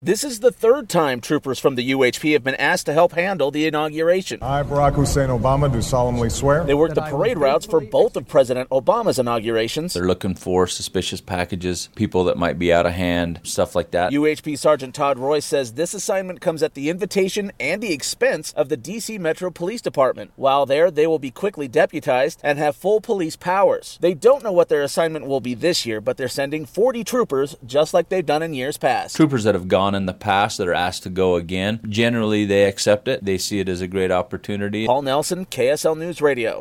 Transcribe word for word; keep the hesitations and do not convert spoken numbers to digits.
This is the third time troopers from the U H P have been asked to help handle the inauguration. I, Barack Hussein Obama, do solemnly swear. They worked the parade routes for both of President Obama's inaugurations. They're looking for suspicious packages, people that might be out of hand, stuff like that. U H P Sergeant Todd Royce says this assignment comes at the invitation and the expense of the D C Metro Police Department. While there, they will be quickly deputized and have full police powers. They don't know what their assignment will be this year, but they're sending forty troopers just like they've done in years past. Troopers that have gone in the past that are asked to go again, generally they accept it. They see it as a great opportunity. Paul Nelson, K S L News Radio.